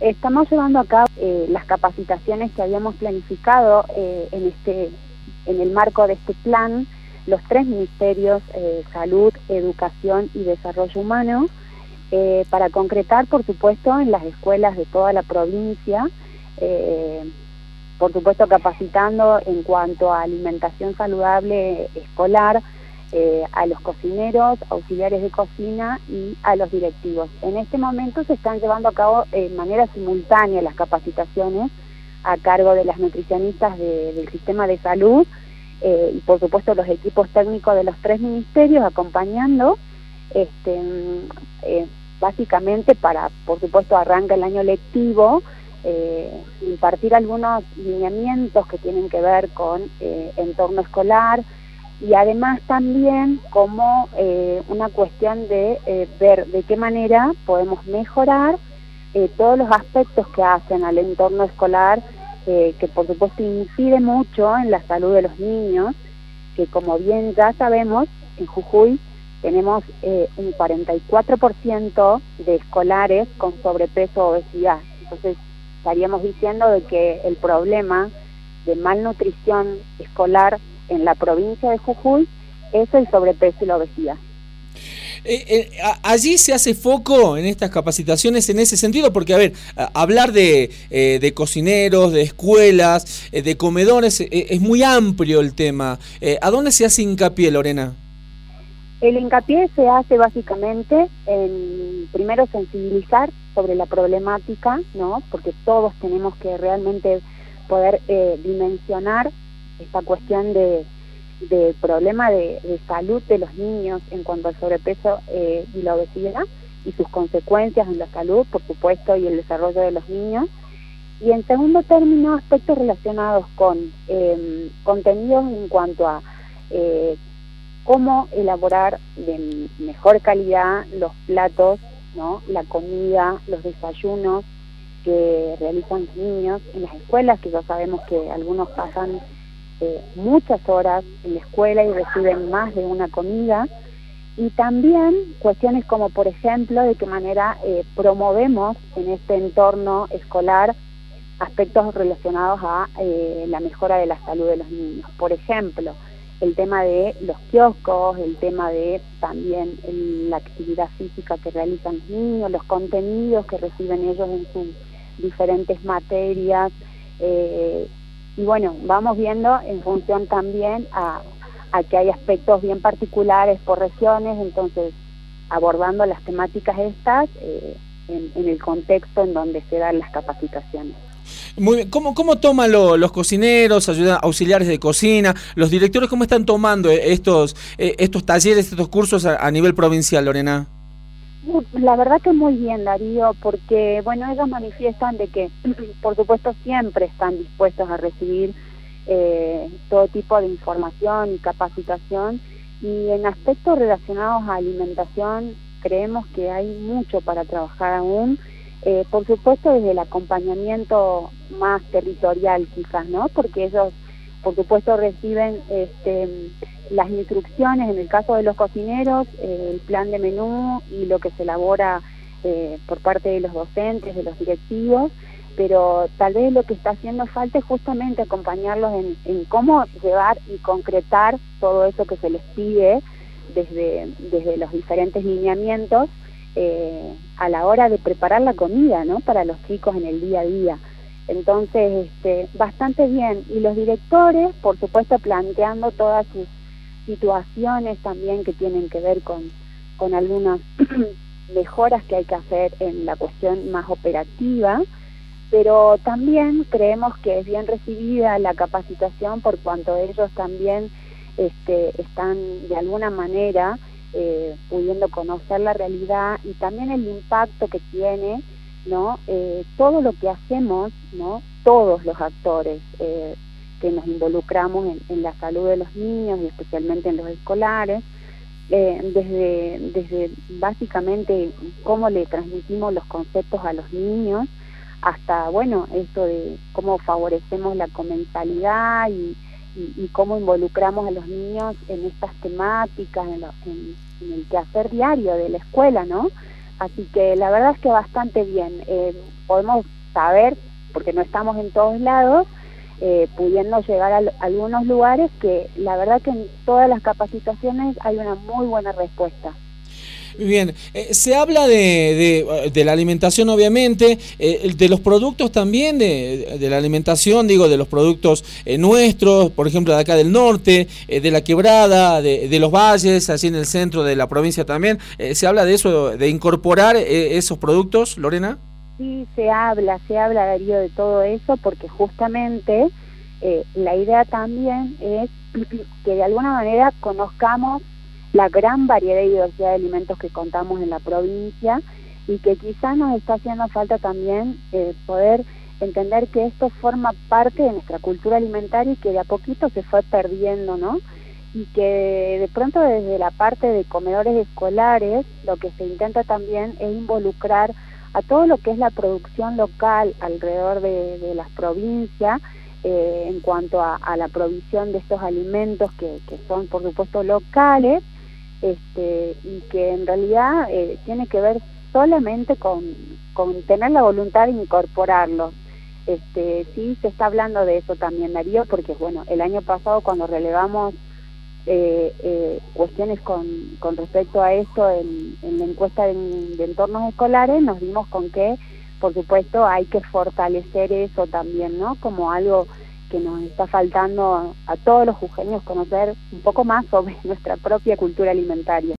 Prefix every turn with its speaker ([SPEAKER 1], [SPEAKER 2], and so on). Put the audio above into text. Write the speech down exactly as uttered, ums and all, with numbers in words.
[SPEAKER 1] estamos llevando a cabo eh, las capacitaciones que habíamos planificado eh, en este, en el marco de este plan, los tres ministerios, eh, Salud, Educación y Desarrollo Humano, eh, para concretar, por supuesto, en las escuelas de toda la provincia, eh, por supuesto capacitando en cuanto a alimentación saludable escolar, eh, a los cocineros, auxiliares de cocina y a los directivos. En este momento se están llevando a cabo de manera simultánea las capacitaciones a cargo de las nutricionistas de, del sistema de salud eh, y por supuesto los equipos técnicos de los tres ministerios acompañando, este, eh, básicamente para, por supuesto, arranca el año lectivo, eh, impartir algunos lineamientos que tienen que ver con eh, entorno escolar, y además también como eh, una cuestión de eh, ver de qué manera podemos mejorar eh, todos los aspectos que hacen al entorno escolar, eh, que por supuesto incide mucho en la salud de los niños, que como bien ya sabemos, en Jujuy tenemos eh, un cuarenta y cuatro por ciento de escolares con sobrepeso o obesidad. Entonces estaríamos diciendo de que el problema de malnutrición escolar en la provincia de Jujuy es el sobrepeso y la obesidad.
[SPEAKER 2] Eh, eh, allí se hace foco en estas capacitaciones en ese sentido, porque a ver, a, hablar de, eh, de cocineros, de escuelas, eh, de comedores, eh, es muy amplio el tema. Eh, ¿A dónde se hace hincapié, Lorena?
[SPEAKER 1] El hincapié se hace básicamente en, primero, sensibilizar sobre la problemática, ¿no? Porque todos tenemos que realmente poder eh, dimensionar esta cuestión de, de problema de, de salud de los niños en cuanto al sobrepeso eh, y la obesidad y sus consecuencias en la salud, por supuesto, y el desarrollo de los niños. Y en segundo término, aspectos relacionados con eh, contenidos en cuanto a eh, cómo elaborar de mejor calidad los platos, ¿no? La comida, los desayunos que realizan los niños en las escuelas, que ya sabemos que algunos pasan eh, muchas horas en la escuela y reciben más de una comida, y también cuestiones como, por ejemplo, de qué manera eh, promovemos en este entorno escolar aspectos relacionados a eh, la mejora de la salud de los niños. Por ejemplo, el tema de los kioscos, el tema de también el, la actividad física que realizan los niños, los contenidos que reciben ellos en sus diferentes materias, eh, y bueno, vamos viendo en función también a, a que hay aspectos bien particulares por regiones, entonces abordando las temáticas estas eh, en, en el contexto en donde se dan las capacitaciones.
[SPEAKER 2] Muy bien. ¿Cómo, cómo toman lo, los cocineros, ayuda, auxiliares de cocina, los directores, cómo están tomando estos, eh, estos talleres, estos cursos a, a nivel provincial, Lorena?
[SPEAKER 1] La verdad que muy bien, Darío, porque bueno, ellos manifiestan de que por supuesto siempre están dispuestos a recibir eh, todo tipo de información y capacitación, y en aspectos relacionados a alimentación creemos que hay mucho para trabajar aún, eh, por supuesto desde el acompañamiento más territorial quizás, ¿no? Porque ellos por supuesto reciben este, las instrucciones, en el caso de los cocineros, eh, el plan de menú y lo que se elabora eh, por parte de los docentes, de los directivos, pero tal vez lo que está haciendo falta es justamente acompañarlos en, en cómo llevar y concretar todo eso que se les pide desde, desde los diferentes lineamientos eh, a la hora de preparar la comida, ¿no? Para los chicos en el día a día. Entonces, este, bastante bien. Y los directores, por supuesto, planteando todas sus situaciones también que tienen que ver con, con algunas mejoras que hay que hacer en la cuestión más operativa, pero también creemos que es bien recibida la capacitación por cuanto ellos también este, están de alguna manera eh, pudiendo conocer la realidad y también el impacto que tiene, ¿no? Eh, todo lo que hacemos, ¿no? Todos los actores eh, que nos involucramos en, en la salud de los niños y especialmente en los escolares, eh, desde, desde básicamente cómo le transmitimos los conceptos a los niños, hasta, bueno, esto de cómo favorecemos la comensalidad y, y, y cómo involucramos a los niños en estas temáticas, en, lo, en, en el quehacer diario de la escuela, ¿no? Así que la verdad es que bastante bien. Eh, podemos saber, porque no estamos en todos lados, eh, pudiendo llegar a, a algunos lugares que la verdad que en todas las capacitaciones hay una muy buena respuesta.
[SPEAKER 2] Bien, eh, se habla de, de, de la alimentación obviamente, eh, de los productos también, de, de la alimentación, digo, de los productos eh, nuestros, por ejemplo de acá del norte, eh, de la quebrada, de, de los valles, así en el centro de la provincia también. Eh, ¿Se habla de eso, de incorporar eh, esos productos, Lorena?
[SPEAKER 1] Sí, se habla, se habla, Darío, de todo eso, porque justamente eh, la idea también es que de alguna manera conozcamos la gran variedad y diversidad de alimentos que contamos en la provincia, y que quizás nos está haciendo falta también eh, poder entender que esto forma parte de nuestra cultura alimentaria y que de a poquito se fue perdiendo, ¿no? Y que de pronto desde la parte de comedores escolares lo que se intenta también es involucrar a todo lo que es la producción local alrededor de, de las provincias, eh, en cuanto a, a la provisión de estos alimentos que, que son por supuesto locales, este, y que en realidad eh, tiene que ver solamente con, con tener la voluntad de incorporarlos. Este, sí se está hablando de eso también, Darío, porque bueno, el año pasado cuando relevamos eh, eh, cuestiones con, con respecto a esto en, en la encuesta de, de entornos escolares, nos dimos con que, por supuesto, hay que fortalecer eso también, ¿no? Como algo que nos está faltando a todos los jujeños, conocer un poco más sobre nuestra propia cultura alimentaria.